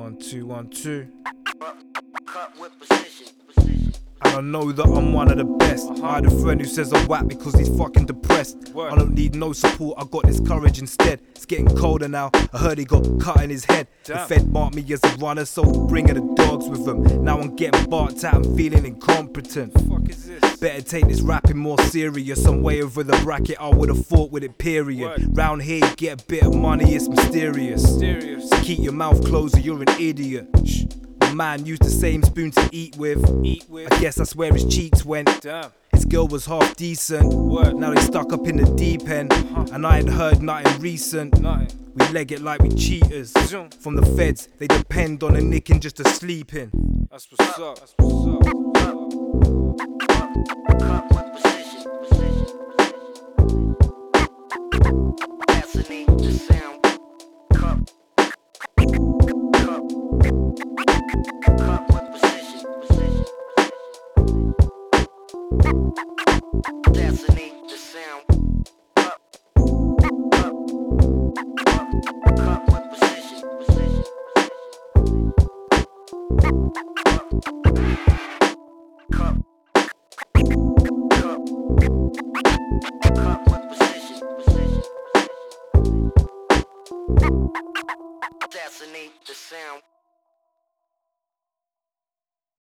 1 2 1 2. Cut with precision. And I know that I'm one of the best. I had a friend who says I'm whack because he's fucking depressed. I don't need no support, I got this courage instead. It's getting colder now, I heard he got cut in his head. The Fed marked me as a runner, so bringing the dogs with them. Now I'm getting barked at, I'm feeling incompetent. Fuck is this? Better take this rapping more serious. I'm way over the bracket, I would've fought with it, period. Round here you get a bit of money, it's mysterious. So keep your mouth closed or you're an idiot. Shh. My man used the same spoon to eat with. I guess that's where his cheeks went. His girl was half decent. Now they stuck up in the deep end. And I ain't heard nothing recent. We leg it like we cheaters. From the feds, they depend on a nicking just to sleep in. That's what's up. That's what's up. Cut with precision. Fascinating the sound. Cut with precision. Fascinating the sound. Cut with precision. Cut with precision. Fascinate the sound.